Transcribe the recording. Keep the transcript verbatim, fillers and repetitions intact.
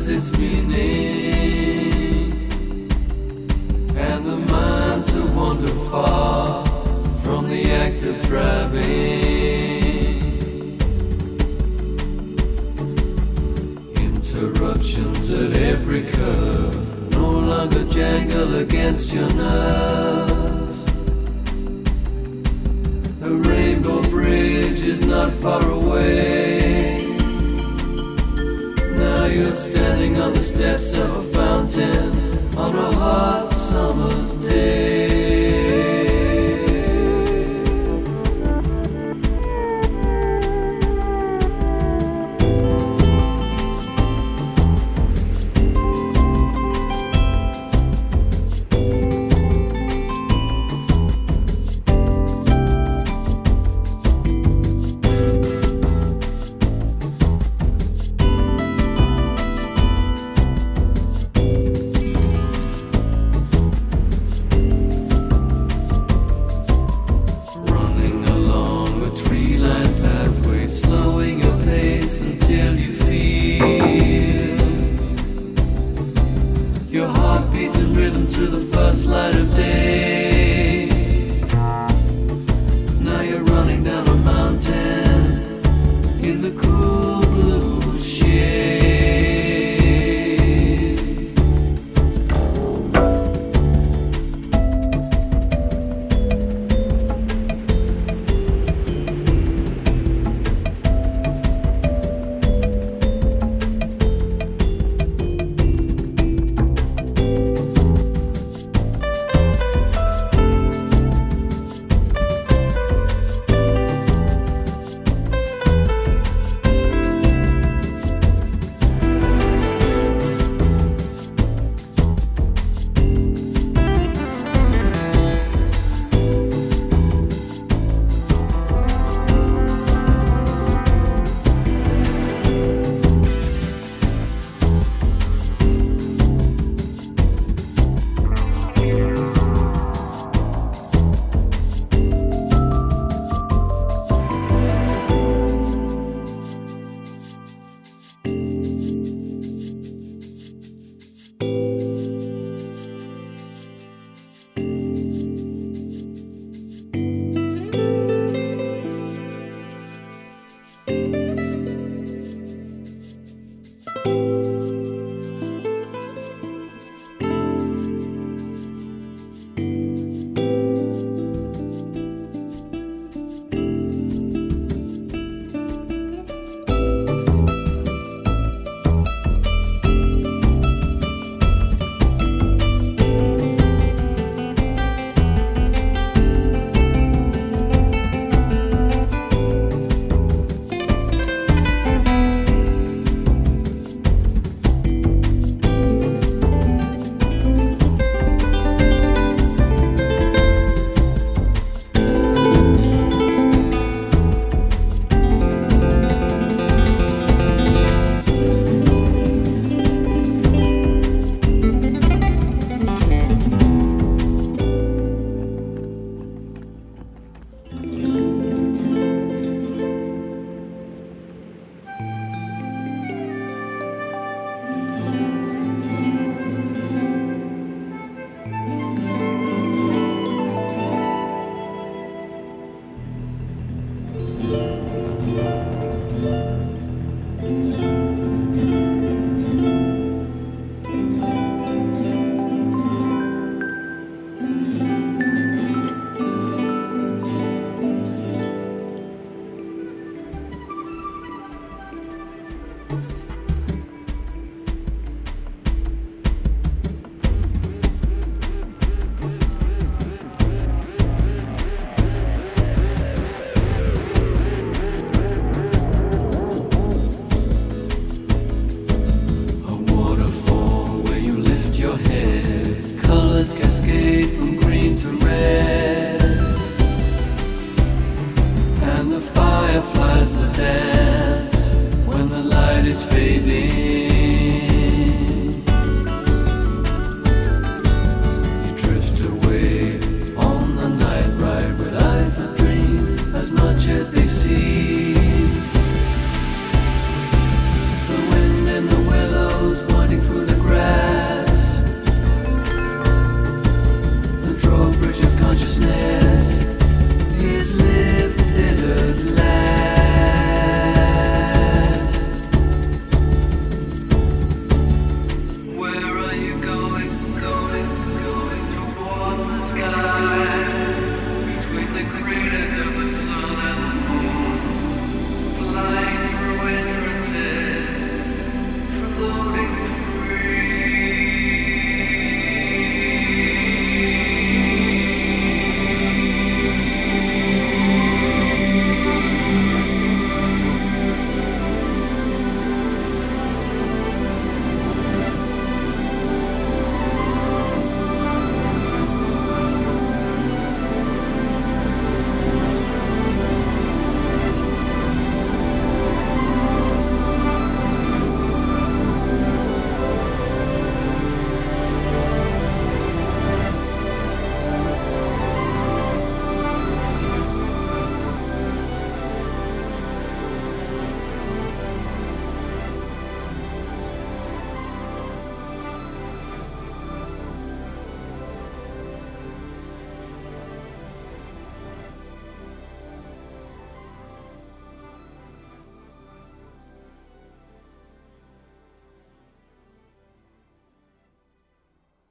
loses its meaning, and the mind to wander far from the act of driving. Interruptions at every curve no longer jangle against your nerves. The rainbow bridge is not far away. Now you're standing on the steps of a fountain on a hot summer's day. Slowing your pace until you feel your heart beats in rhythm to the first light of day. Now you're running down a mountain in the cool blue shade. Cascade from green to red, and the fireflies that dance when the light is fading. You drift away on the night ride with eyes that dream as much as they see. The wind in the willows. is lifted at last. Where are you going, going, going towards the sky? Between the craters of